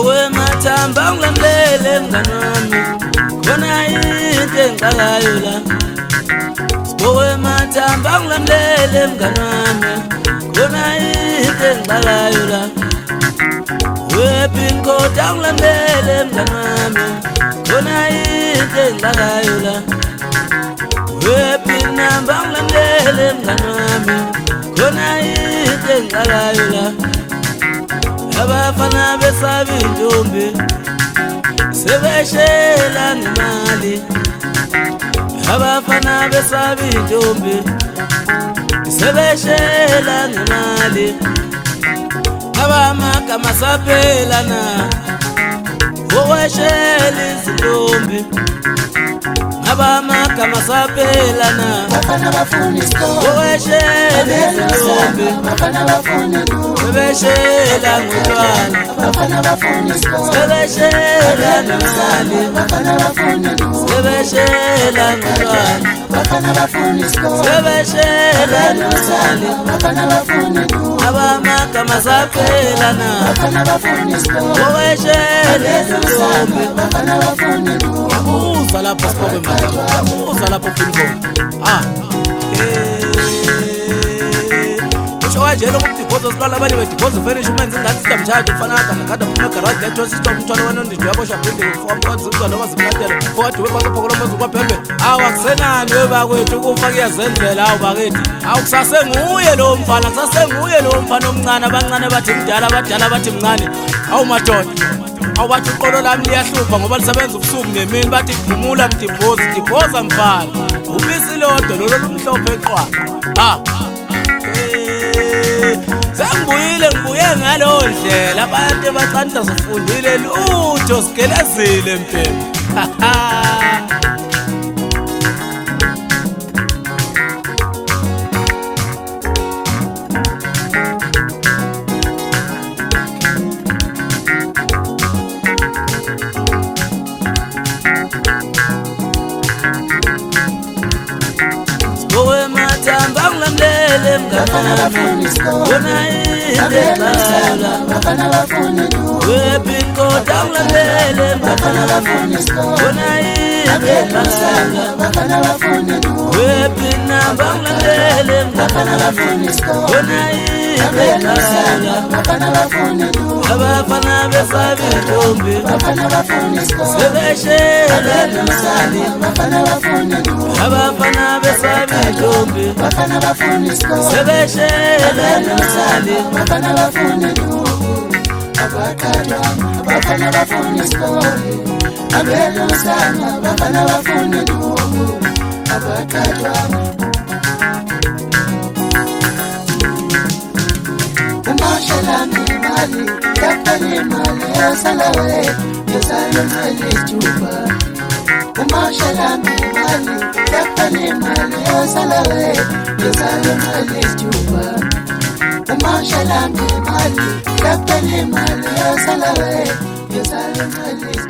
Sibowe mathamba ngilandele mngani wami, khona into engiqalayo la. Sibowe mathamba ngilandele mngani wami, khona into engiqalayo la. Wepin kodwa ngilandele mngani wami, khona into engiqalayo la. Wepin namba ngilandele mngani wami, khona into engiqalayo la. Abafana besaba intombi sebeshela ngemali. Abafana besaba intombi sebeshela ngemali. Abamagama saphelana okweshela izintombi. Abamagama saphelana bafana bafuna isikole okweshela izintombi. bafana bafuna isikole Sebeshela ngotshwala bafana bafuna isikole sebeshela nemali. bafana bafuna isikole Sebeshela ngotshwala bafana bafuna isikole sebeshela nemali. bafana bafuna isikole Abamagama saphelana bafana bafuna isikole okweshela izintombi. bafana bafuna isikole Uza lapho sibobe manje, uza lapho Fingo. Usho kanje lo mdiphozo siqala abanye bediphozo finish umenze ngathi sitamthatha ufana kana kada phuma garage letho system umthwalo wena ndidi yabo shaphinde ufika mkonzi uzalo bazimlathela kodwa webakuphokolo manje kwaphembe awakusenani webakwethu kufa kuyazenzela awubakethi awukusasenguye lo mfana kusasenguye lo mfana omncane abancane bathi mdala abadala bathi mncane awumadoda awubathi uqolo lami liyahlupha ngoba lisebenza ubusuku nemini bathi phumula mdiphoza mfana ubisi lodwa lolo lumhlophe eqwa ngibuye ngalo ndlela abantu abaqanda zifundile lutho sigelezile mpembe. Sibowe mathamba ngilandele mngani wami, khona into engiqalayo. bafana bafuna isikole Wepin kodwa ngilandele mngani wami, khona into engiqalayo. bafana bafuna isikole Wepin namba ngilandele mngani bafana wami, bafuna isikole khona into engiqalayo. bafana bafuna isikole Abafana besaba intombi bafana bafuna isikole sebeshela nemali. bafana bafuna isikole Abafana besaba intombi bafana bafuna isikole sebeshela nemali. bafana bafuna isikole abakadwa bafana bafuna isikole abelusana bafana bafuna isikole abakadwa umashelana imali yakale imali yasalawe yosale imali juba umashelana imali yakale imali yasalawe yosale imali juba umashelana imali yakale imali yasalawe yosale imali